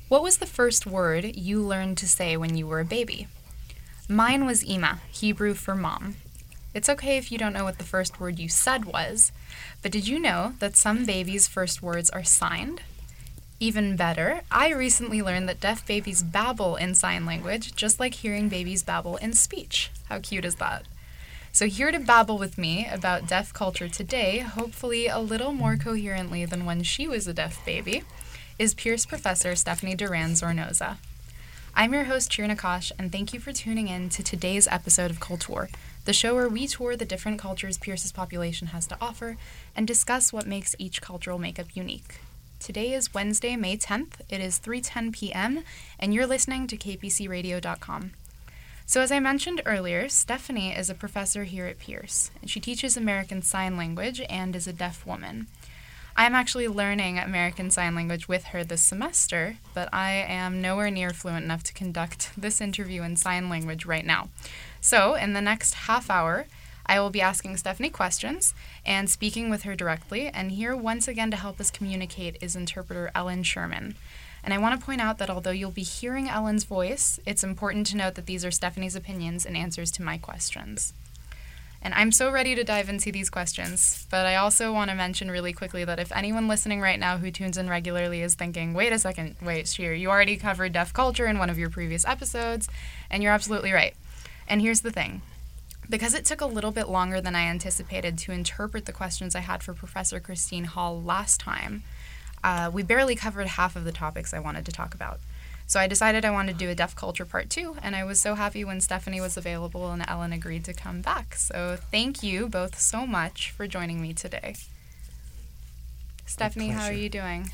What was the first word you learned to say when you were a baby? Mine was Ima, Hebrew for mom. It's okay if you don't know what the first word you said was, but did you know that some babies' first words are signed? Even better, I recently learned that deaf babies babble in sign language, just like hearing babies babble in speech. How cute is that? So here to babble with me about deaf culture today, hopefully a little more coherently than when she was a deaf baby, is Pierce professor Stephanie Duran-Zornoza. I'm your host, Cheer Nakash, and thank you for tuning in to today's episode of Cultour, the show where we tour the different cultures Pierce's population has to offer and discuss what makes each cultural makeup unique. Today is Wednesday, May 10th. It is 3:10 p.m., and you're listening to kpcradio.com. So as I mentioned earlier, Stephanie is a professor here at Pierce, and she teaches American Sign Language and is a deaf woman. I'm actually learning American Sign Language with her this semester, but I am nowhere near fluent enough to conduct this interview in sign language right now. So in the next half hour, I will be asking Stephanie questions and speaking with her directly, and here once again to help us communicate is interpreter Ellen Sherman. And I want to point out that although you'll be hearing Ellen's voice, it's important to note that these are Stephanie's opinions and answers to my questions. And I'm so ready to dive into these questions, but I also want to mention really quickly that if anyone listening right now who tunes in regularly is thinking, wait a second, Sheer, you already covered deaf culture in one of your previous episodes, and you're absolutely right. And here's the thing. Because it took a little bit longer than I anticipated to interpret the questions I had for Professor Christine Hall last time, we barely covered half of the topics I wanted to talk about. So I decided I wanted to do a deaf culture part 2, and I was so happy when Stephanie was available and Ellen agreed to come back. So thank you both so much for joining me today. Stephanie, how are you doing?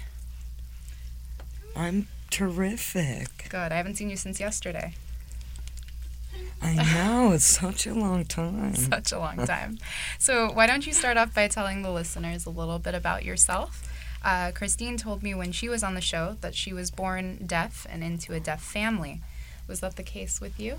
I'm terrific. Good. I haven't seen you since yesterday. I know, it's such a long time. Such a long time. So why don't you start off by telling the listeners a little bit about yourself? Christine told me when she was on the show that she was born deaf and into a deaf family. Was that the case with you?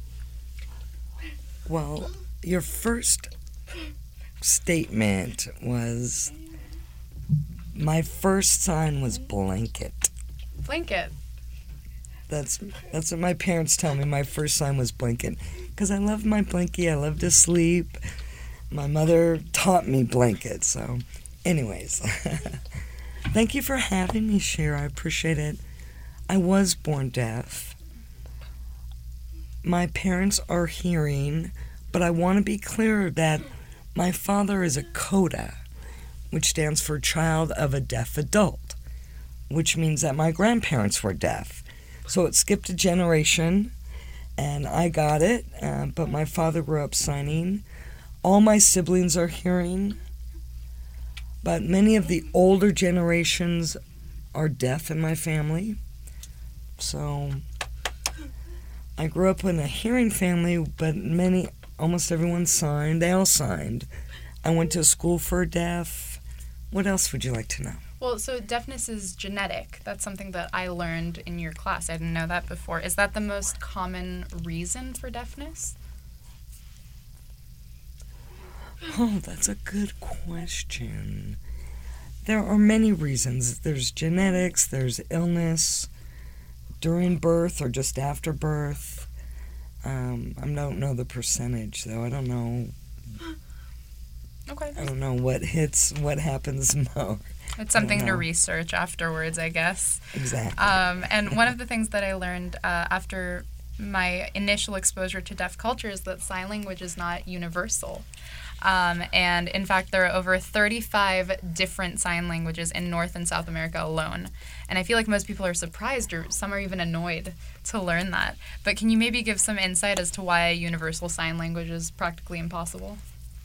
Well, your first statement was, my first sign was blanket. Blanket. That's what my parents tell me. My first sign was blanket. Because I love my blankie. I love to sleep. My mother taught me blanket. So, anyways. Thank you for having me, Cher. I appreciate it. I was born deaf. My parents are hearing, but I want to be clear that my father is a CODA, which stands for Child of a Deaf Adult, which means that my grandparents were deaf. So it skipped a generation, and I got it, but my father grew up signing. All my siblings are hearing, but many of the older generations are deaf in my family. So I grew up in a hearing family, but almost everyone signed. They all signed. I went to school for deaf. What else would you like to know? Well, so deafness is genetic. That's something that I learned in your class. I didn't know that before. Is that the most common reason for deafness? Oh, that's a good question. There are many reasons. There's genetics, there's illness, during birth or just after birth. I don't know the percentage, though. I don't know. Okay. I don't know what happens more. It's something to research afterwards, I guess. Exactly. And one of the things that I learned after my initial exposure to deaf culture is that sign language is not universal. And in fact, there are over 35 different sign languages in North and South America alone. And I feel like most people are surprised, or some are even annoyed to learn that. But can you maybe give some insight as to why a universal sign language is practically impossible?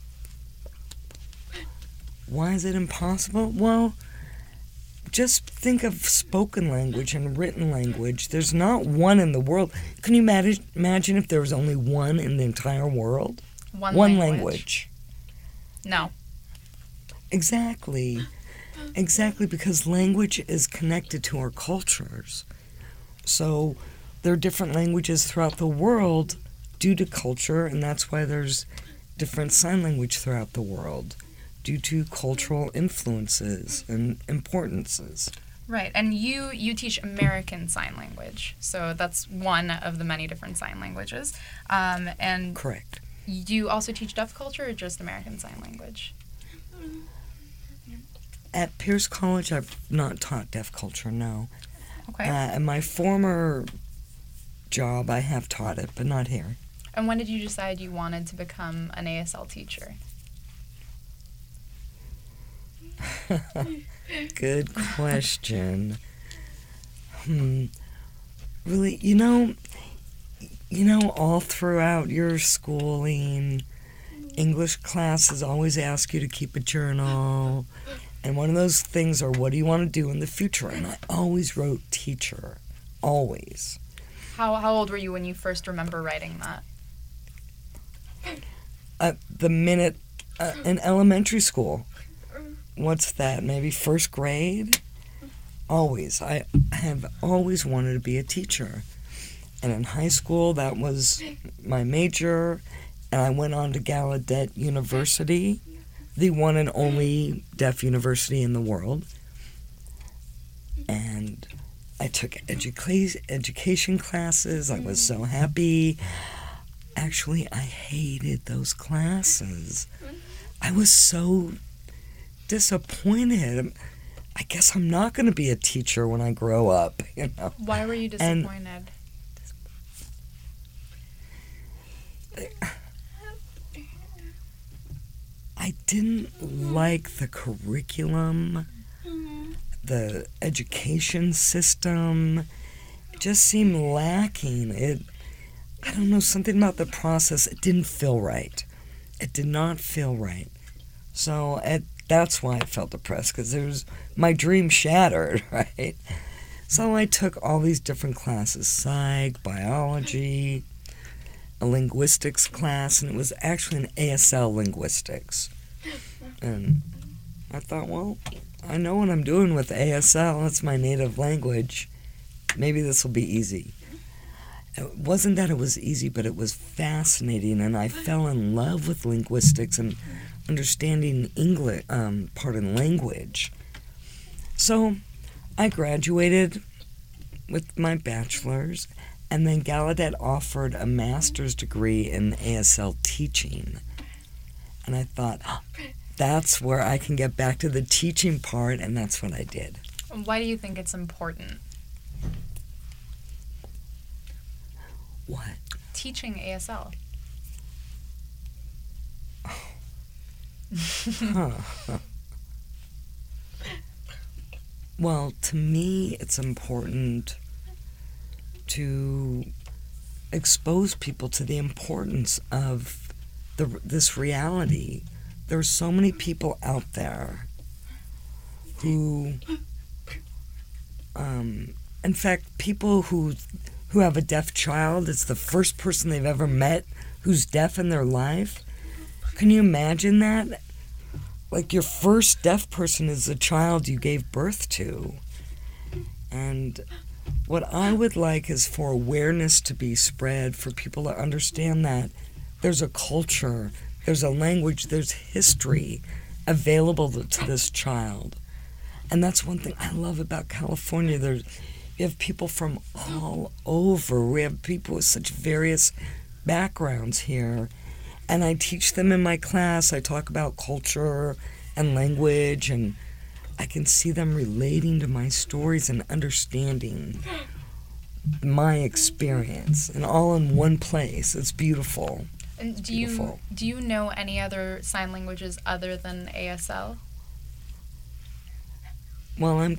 Why is it impossible? Well, just think of spoken language and written language. There's not one in the world. Can you imagine if there was only one in the entire world? One language. No. Exactly. Exactly, because language is connected to our cultures. So there are different languages throughout the world due to culture, and that's why there's different sign language throughout the world, due to cultural influences and importances. Right, and you teach American Sign Language, so that's one of the many different sign languages. And Correct. do you also teach deaf culture or just American Sign Language? At Pierce College, I've not taught deaf culture, no. Okay. In my former job, I have taught it, but not here. And when did you decide you wanted to become an ASL teacher? Good question. Really, all throughout your schooling, English classes always ask you to keep a journal. And one of those things are, what do you want to do in the future? And I always wrote teacher. Always. How old were you when you first remember writing that? The minute in elementary school. What's that? Maybe first grade? Always. I have always wanted to be a teacher. And in high school, that was my major. And I went on to Gallaudet University, the one and only deaf university in the world. And I took education classes. I was so happy. Actually, I hated those classes. I was so disappointed. I guess I'm not going to be a teacher when I grow up, Why were you disappointed? I didn't like the curriculum, the education system. It just seemed lacking. I don't know, something about the process, it didn't feel right. It did not feel right. So that's why I felt depressed, because my dream shattered, right? So I took all these different classes, psych, biology, a linguistics class, and it was actually an ASL linguistics. And I thought, well, I know what I'm doing with ASL. It's my native language. Maybe this will be easy. It wasn't that it was easy, but it was fascinating, and I fell in love with linguistics and understanding English, language. So I graduated with my bachelor's, and then Gallaudet offered a master's degree in ASL teaching. And I thought, that's where I can get back to the teaching part, and that's what I did. Why do you think it's important? What? Teaching ASL. Well, to me, it's important to expose people to the importance of this reality. There's so many people out there who, in fact, people who have a deaf child, it's the first person they've ever met who's deaf in their life. Can you imagine that? Like, your first deaf person is the child you gave birth to. And what I would like is for awareness to be spread, for people to understand that there's a culture, there's a language, there's history available to this child. And that's one thing I love about California. You have people from all over. We have people with such various backgrounds here. And I teach them in my class. I talk about culture and language, and I can see them relating to my stories and understanding my experience, and all in one place. It's beautiful. And do you know any other sign languages other than ASL? Well, I'm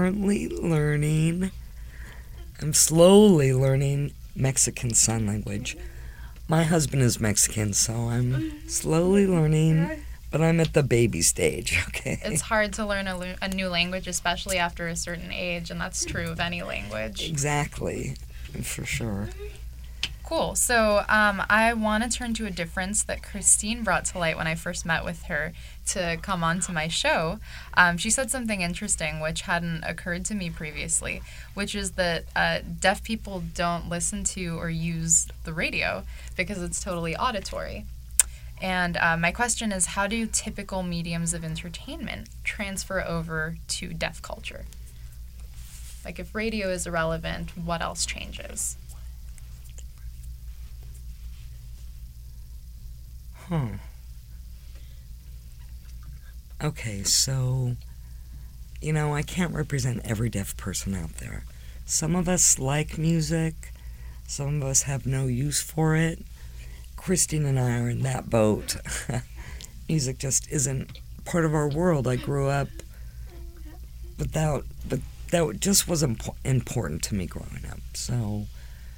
slowly learning Mexican Sign Language. My husband is Mexican, so I'm slowly learning, but I'm at the baby stage, okay? It's hard to learn a new language, especially after a certain age, and that's true of any language. Exactly, for sure. Cool. So I want to turn to a difference that Christine brought to light when I first met with her to come on to my show. She said something interesting which hadn't occurred to me previously, which is that deaf people don't listen to or use the radio because it's totally auditory. And my question is, how do typical mediums of entertainment transfer over to deaf culture? Like, if radio is irrelevant, what else changes? Okay, so, I can't represent every deaf person out there. Some of us like music, some of us have no use for it. Christine and I are in that boat. Music just isn't part of our world. I grew up but that just wasn't important to me growing up. So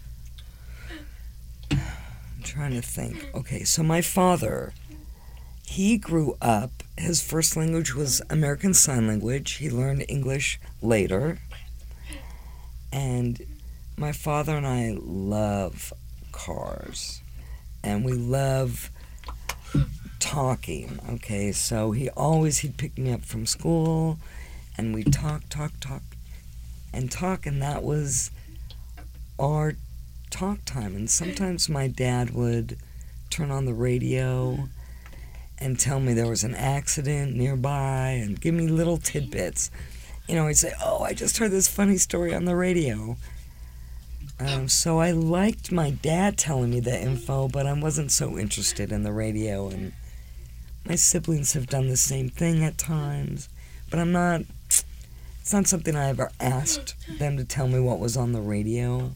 I'm trying to think. Okay, so my father, he grew up, his first language was American Sign Language. He learned English later. And my father and I love cars. And we love talking. Okay, so he'd pick me up from school, and we'd talk, and that was our talk time. And sometimes my dad would turn on the radio and tell me there was an accident nearby and give me little tidbits. He'd say, "Oh, I just heard this funny story on the radio." So I liked my dad telling me the info, but I wasn't so interested in the radio. And my siblings have done the same thing at times, but it's not something I ever asked them to tell me what was on the radio.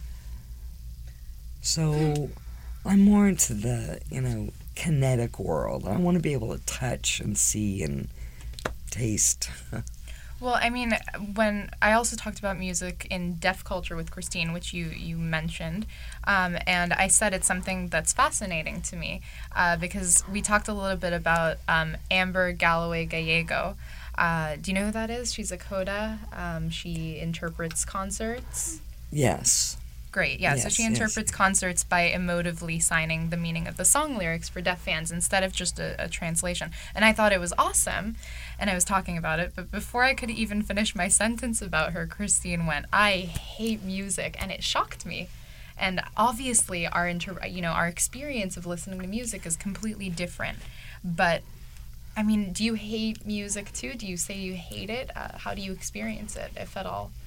So I'm more into the, kinetic world. I want to be able to touch and see and taste. Well, I mean, when I also talked about music in deaf culture with Christine, which you mentioned, and I said it's something that's fascinating to me because we talked a little bit about Amber Galloway Gallego. Do you know who that is? She's a coda. She interprets concerts. Yes. Great, yeah. So she interprets concerts by emotively signing the meaning of the song lyrics for deaf fans instead of just a translation. And I thought it was awesome, and I was talking about it, but before I could even finish my sentence about her, Christine went, "I hate music," and it shocked me. And obviously our experience of listening to music is completely different. But, I mean, do you hate music too? Do you say you hate it? How do you experience it, if at all?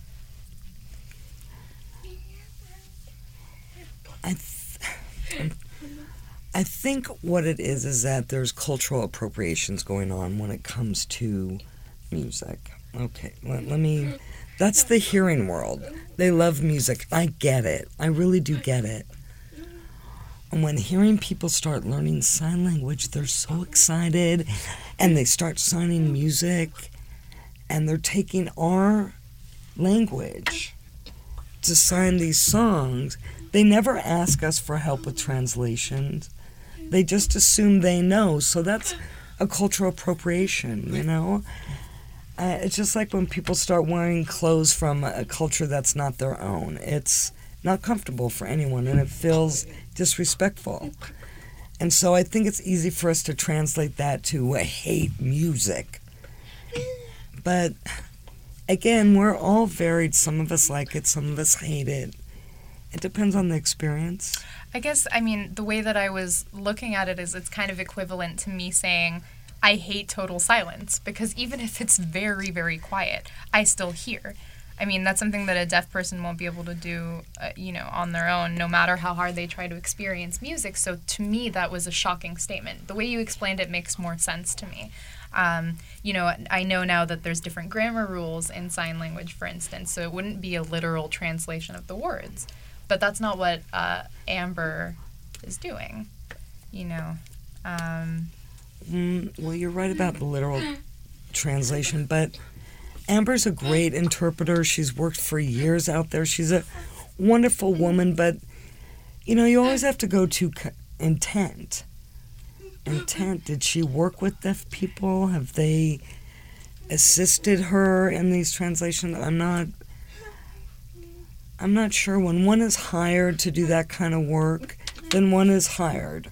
I think what it is that there's cultural appropriations going on when it comes to music. Okay, that's the hearing world. They love music. I get it. I really do get it. And when hearing people start learning sign language, they're so excited, and they start signing music, and they're taking our language to sign these songs. They never ask us for help with translations. They just assume they know. So that's a cultural appropriation, It's just like when people start wearing clothes from a culture that's not their own. It's not comfortable for anyone, and it feels disrespectful. And so I think it's easy for us to translate that to hate music. But again, we're all varied. Some of us like it, some of us hate it. It depends on the experience. I guess, the way that I was looking at it is it's kind of equivalent to me saying, I hate total silence, because even if it's very, very quiet, I still hear. That's something that a deaf person won't be able to do, on their own, no matter how hard they try to experience music. So to me, that was a shocking statement. The way you explained it makes more sense to me. I know now that there's different grammar rules in sign language, for instance, so it wouldn't be a literal translation of the words. But that's not what Amber is doing, Well, you're right about the literal translation, but Amber's a great interpreter. She's worked for years out there. She's a wonderful woman, but, you always have to go to intent. Intent. Did she work with deaf people? Have they assisted her in these translations? I'm not sure. When one is hired to do that kind of work, then one is hired.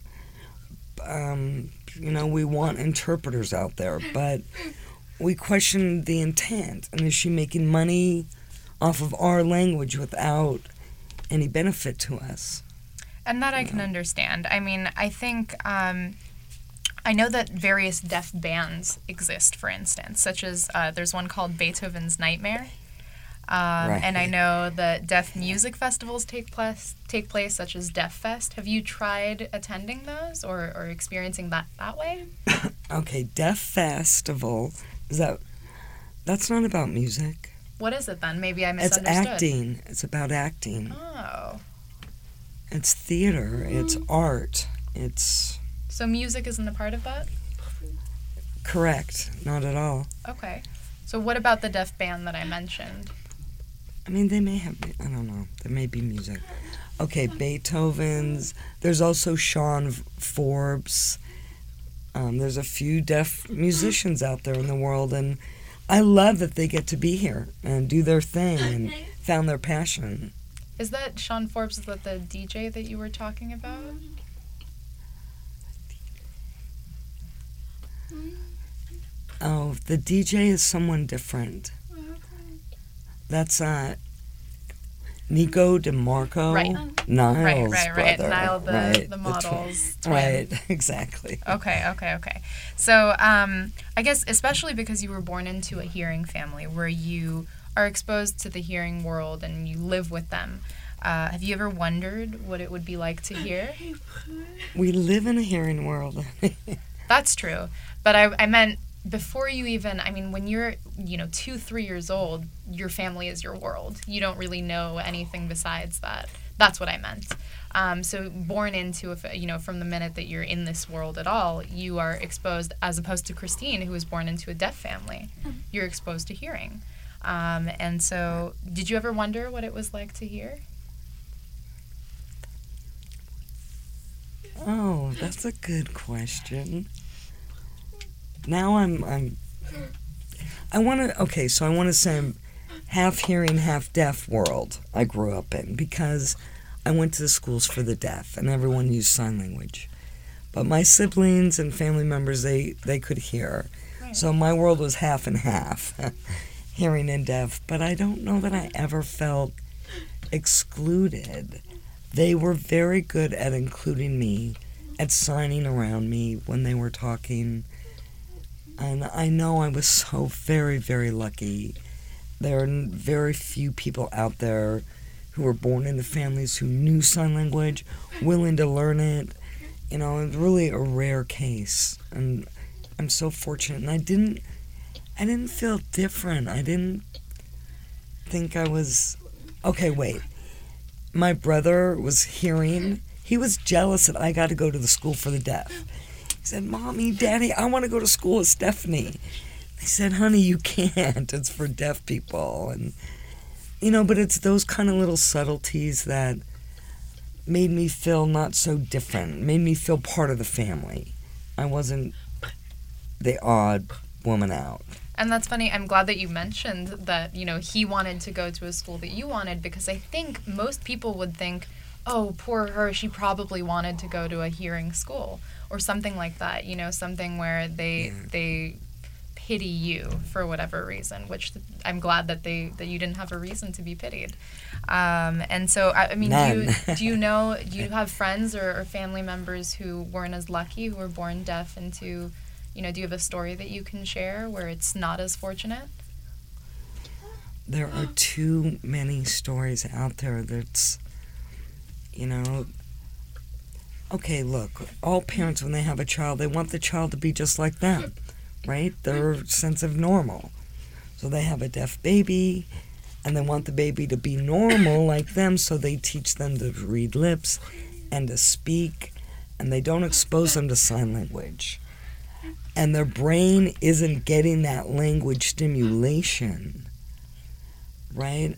We want interpreters out there, but we question the intent. And is she making money off of our language without any benefit to us? And that I can understand. I think I know that various deaf bands exist, for instance, such as there's one called Beethoven's Nightmare. And I know that deaf music festivals take place, such as Deaf Fest. Have you tried attending those or experiencing that way? Okay, Deaf Festival, that's not about music. What is it then? Maybe I misunderstood. It's acting. It's about acting. Oh. It's theater. It's art. So music isn't a part of that? Correct. Not at all. Okay. So what about the deaf band that I mentioned? I mean, they may have, I don't know. There may be music. Okay, Beethoven's. There's also Sean Forbes. There's a few deaf musicians out there in the world, and I love that they get to be here and do their thing and found their passion. Is that Sean Forbes? Is that the DJ that you were talking about? Oh, the DJ is someone different. That's Nico DeMarco, Right. Niall's Right. brother. Niall, right. the model's twin. Right, exactly. Okay. So I guess especially because you were born into a hearing family where you are exposed to the hearing world and you live with them, have you ever wondered what it would be like to hear? We live in a hearing world. That's true. But I meant before you even, I mean, when you're, 2-3 years old, your family is your world. You don't really know anything besides that. That's what I meant. So born into, from the minute that you're in this world at all, you are exposed, as opposed to Christine, who was born into a deaf family. You're exposed to hearing. And so did you ever wonder what it was like to hear? Oh, that's a good question. Now I want to say I'm half hearing, half deaf world I grew up in, because I went to the schools for the deaf and everyone used sign language. But my siblings and family members, they could hear. Right. So my world was half and half, hearing and deaf. But I don't know that I ever felt excluded. They were very good at including me, at signing around me when they were talking. And I know I was so very, very lucky. There are very few people out there who were born into families who knew sign language, willing to learn it. It's really a rare case. And I'm so fortunate. And I didn't feel different. I didn't think I was... Okay, wait. My brother was hearing. He was jealous that I got to go to the school for the deaf. He said, Mommy, Daddy, I want to go to school with Stephanie. I said, honey, you can't. It's for deaf people. And, but it's those kind of little subtleties that made me feel not so different, made me feel part of the family. I wasn't the odd woman out. And that's funny. I'm glad that you mentioned that, he wanted to go to a school that you wanted, because I think most people would think, oh, poor her, she probably wanted to go to a hearing school or something like that, something where they pity you for whatever reason, which I'm glad that you didn't have a reason to be pitied. And so, I mean, do you have friends or family members who weren't as lucky, who were born deaf, and do you have a story that you can share where it's not as fortunate? There are too many stories out there that's, okay, look, all parents, when they have a child, they want the child to be just like them, right? Their sense of normal. So they have a deaf baby, and they want the baby to be normal like them, so they teach them to read lips and to speak, and they don't expose them to sign language. And their brain isn't getting that language stimulation, right?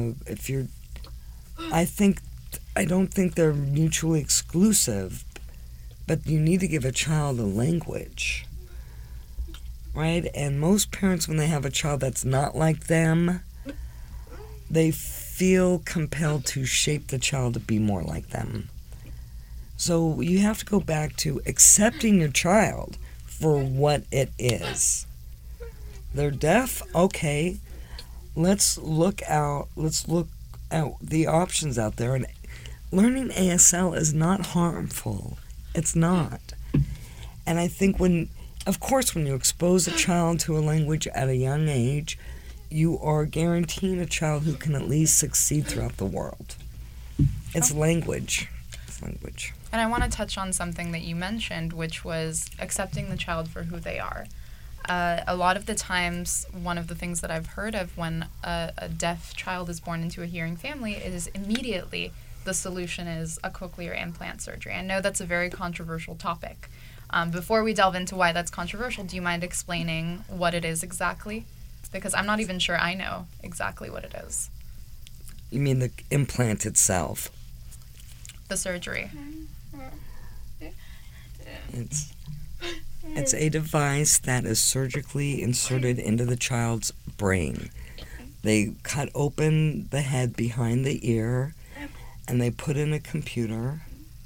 I don't think they're mutually exclusive, but you need to give a child a language, right? And most parents, when they have a child that's not like them, they feel compelled to shape the child to be more like them. So you have to go back to accepting your child for what it is. They're deaf? Okay. Let's look at the options out there. And learning ASL is not harmful. It's not. And I think when you expose a child to a language at a young age, you are guaranteeing a child who can at least succeed throughout the world. It's language. It's language. And I want to touch on something that you mentioned, which was accepting the child for who they are. A lot of the times, one of the things that I've heard of when a deaf child is born into a hearing family is immediately the solution is a cochlear implant surgery. I know that's a very controversial topic. Before we delve into why that's controversial, do you mind explaining what it is exactly? Because I'm not even sure I know exactly what it is. You mean the implant itself? The surgery. It's a device that is surgically inserted into the child's brain. They cut open the head behind the ear, and they put in a computer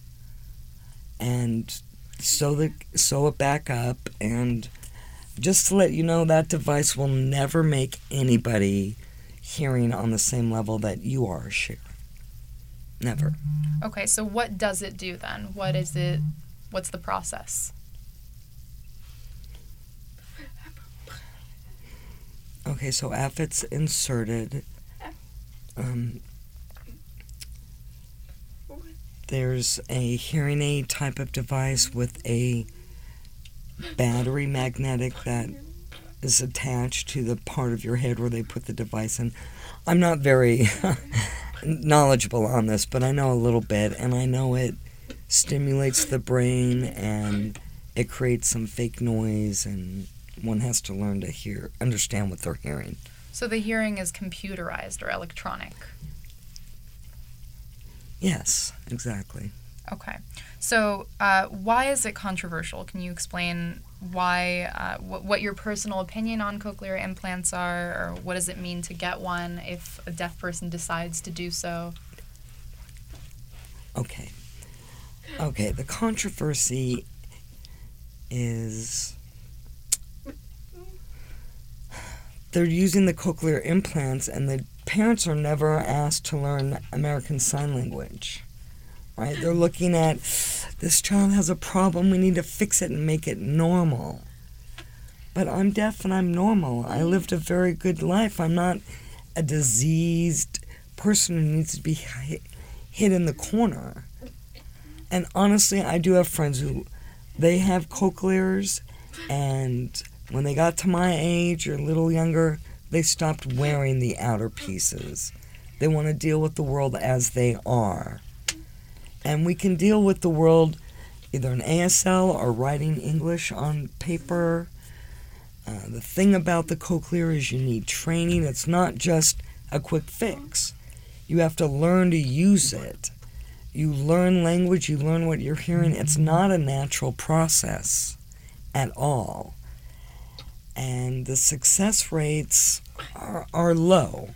and sew it back up. And just to let you know, that device will never make anybody hearing on the same level that you are, Sharon. Never. Okay, so what does it do then? What is it? What's the process? Okay, so after it's inserted, there's a hearing aid type of device with a battery magnetic that is attached to the part of your head where they put the device in. I'm not very knowledgeable on this, but I know a little bit, and I know it stimulates the brain and it creates some fake noise, and one has to learn to understand what they're hearing. So the hearing is computerized or electronic? Yes, exactly. Okay. So why is it controversial? Can you explain why, what your personal opinion on cochlear implants are, or what does it mean to get one if a deaf person decides to do so? Okay, the controversy is they're using the cochlear implants, and the parents are never asked to learn American Sign Language, right? They're looking at, this child has a problem, we need to fix it and make it normal. But I'm deaf and I'm normal. I lived a very good life. I'm not a diseased person who needs to be hid in the corner. And honestly, I do have friends who, they have cochlears, and when they got to my age or a little younger, they stopped wearing the outer pieces. They want to deal with the world as they are. And we can deal with the world either in ASL or writing English on paper. The thing about the cochlear is you need training. It's not just a quick fix. You have to learn to use it. You learn language, you learn what you're hearing. It's not a natural process at all. And the success rates are low.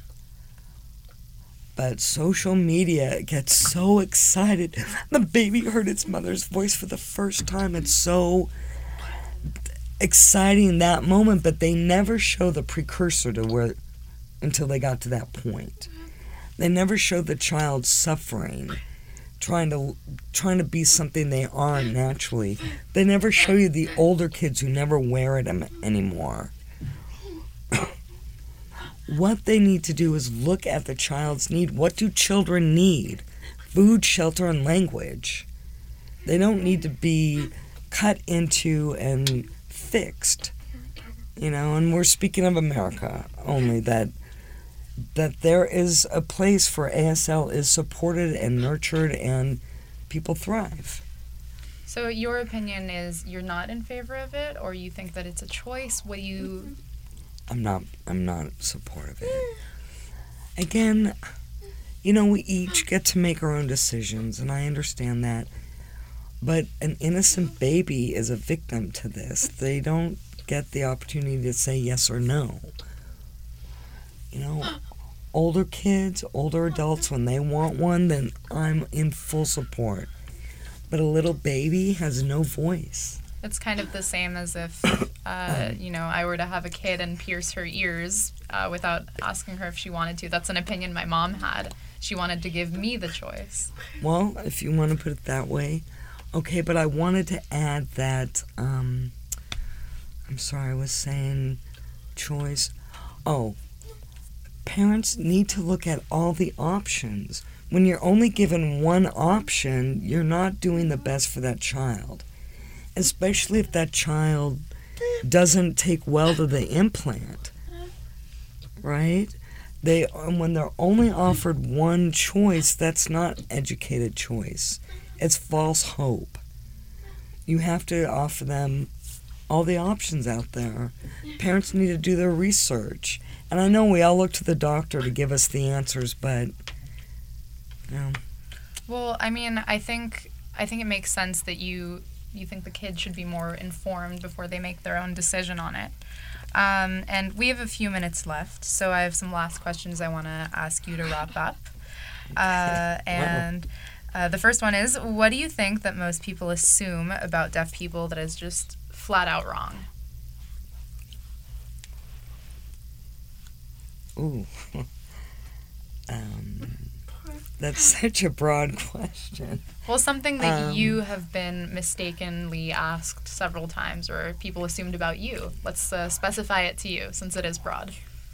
But social media gets so excited. The baby heard its mother's voice for the first time. It's so exciting, that moment, but they never show the precursor to where, until they got to that point. They never show the child suffering, trying to be something they aren't naturally. They never show you the older kids who never wear it anymore. What they need to do is look at the child's need. What do children need? Food, shelter, and language. They don't need to be cut into and fixed. And we're speaking of America only, that there is a place for ASL is supported and nurtured and people thrive. So your opinion is you're not in favor of it, or you think that it's a choice? What do you... I'm not supportive of it. Again, we each get to make our own decisions, and I understand that. But an innocent baby is a victim to this. They don't get the opportunity to say yes or no. Older kids, older adults, when they want one, then I'm in full support. But a little baby has no voice. It's kind of the same as if, I were to have a kid and pierce her ears without asking her if she wanted to. That's an opinion my mom had. She wanted to give me the choice. Well, if you want to put it that way. Okay, but I wanted to add that, I'm sorry, I was saying choice. Oh, parents need to look at all the options. When you're only given one option, you're not doing the best for that child, especially if that child doesn't take well to the implant, right? When they're only offered one choice, that's not educated choice. It's false hope. You have to offer them all the options out there. Parents need to do their research. And I know we all look to the doctor to give us the answers, but, you know. Well, I mean, I think it makes sense that you think the kid should be more informed before they make their own decision on it. And we have a few minutes left, so I have some last questions I want to ask you to wrap up. The first one is, what do you think that most people assume about deaf people that is just flat out wrong? Ooh. That's such a broad question. Well, something that you have been mistakenly asked several times, or people assumed about you. Let's specify it to you, since it is broad.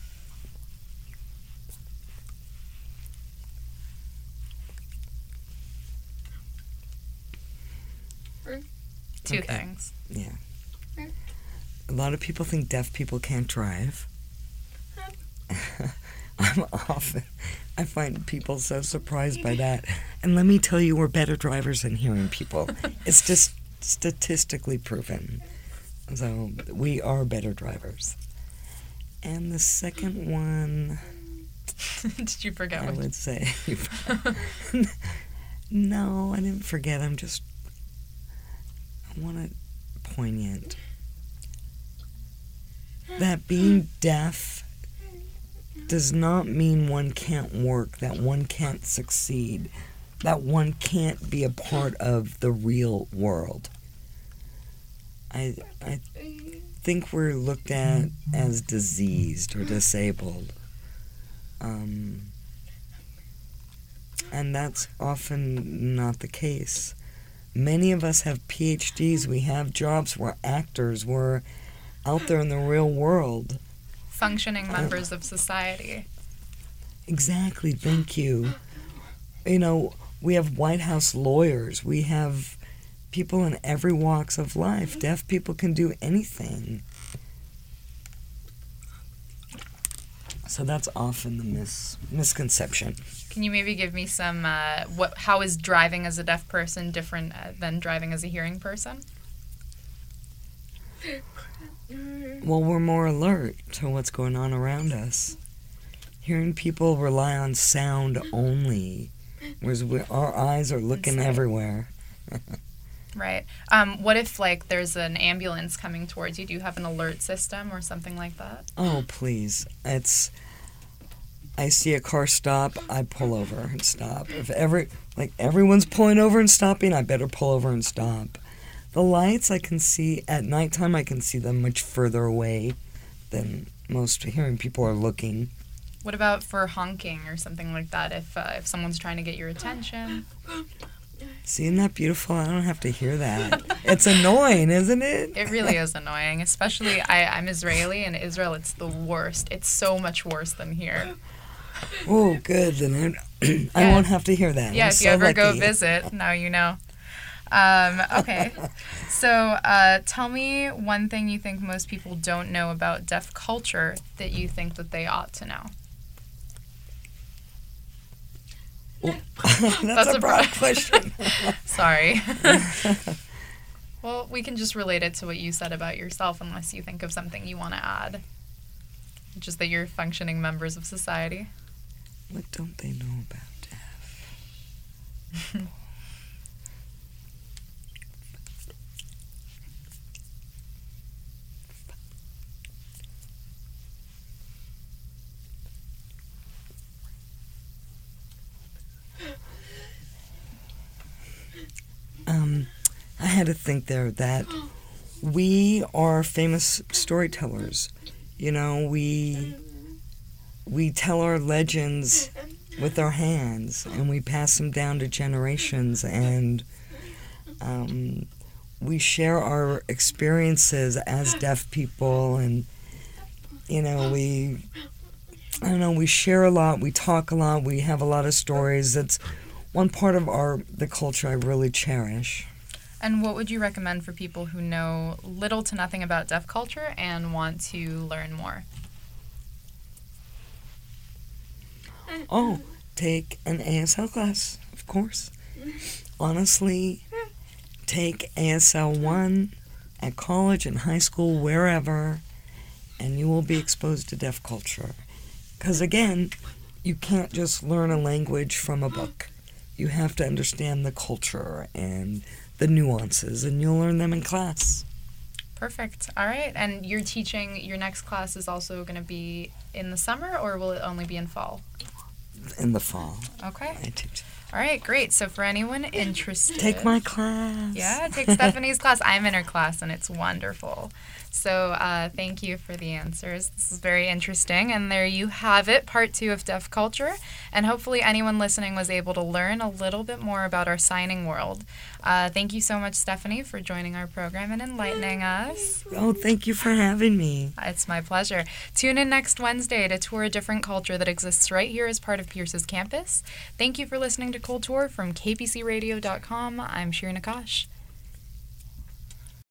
Two things. Yeah. A lot of people think deaf people can't drive. I find people so surprised by that. And let me tell you, we're better drivers than hearing people. It's just statistically proven. So we are better drivers. And the second one... Did you forget? I would say... No, I didn't forget. I want it poignant. That being deaf does not mean one can't work, that one can't succeed, that one can't be a part of the real world. I think we're looked at as diseased or disabled. And that's often not the case. Many of us have PhDs, we have jobs, we're actors, we're out there in the real world. Functioning members of society. Exactly, thank you. You know, we have White House lawyers, we have people in every walks of life. Deaf people can do anything. So that's often the misconception. Can you maybe give me some, how is driving as a deaf person different than driving as a hearing person? Well, we're more alert to what's going on around us. Hearing people rely on sound only, whereas our eyes are looking everywhere. Right. What if, like, there's an ambulance coming towards you? Do you have an alert system or something like that? Oh, please. I see a car stop, I pull over and stop. If everyone's pulling over and stopping, I better pull over and stop. The lights I can see at nighttime, I can see them much further away than most hearing people are looking. What about for honking or something like that? If someone's trying to get your attention? See, isn't that beautiful? I don't have to hear that. It's annoying, isn't it? It really is annoying, especially I'm Israeli. In Israel, it's the worst. It's so much worse than here. Oh, good. Then I won't have to hear that. Yeah, if you ever go visit, now you know. Okay. So tell me one thing you think most people don't know about deaf culture that you think that they ought to know. That's a broad question. Sorry. Well, we can just relate it to what you said about yourself unless you think of something you want to add. Just that you're functioning members of society. What don't they know about deaf? I had to think there that we are famous storytellers. You know, we tell our legends with our hands, and we pass them down to generations, and we share our experiences as deaf people, and, you know, we I don't know, we share a lot, we talk a lot, we have a lot of stories. That's one part of the culture I really cherish. And what would you recommend for people who know little to nothing about deaf culture and want to learn more? Oh, take an ASL class, of course. Honestly, take ASL 1 at college and high school, wherever, and you will be exposed to deaf culture. Because again, you can't just learn a language from a book. You have to understand the culture and the nuances, and you'll learn them in class. Perfect. All right. And you're teaching, your next class is also going to be in the summer, or will it only be in fall? In the fall. Okay. I teach. All right, great. So for anyone interested... Take my class. Yeah, take Stephanie's class. I'm in her class, and it's wonderful. So thank you for the answers. This is very interesting. And there you have it, part 2 of Deaf Culture. And hopefully anyone listening was able to learn a little bit more about our signing world. Thank you so much, Stephanie, for joining our program and enlightening us. Oh, thank you for having me. It's my pleasure. Tune in next Wednesday to tour a different culture that exists right here as part of Pierce's campus. Thank you for listening to Cold Tour from kpcradio.com. I'm Shireen Akash.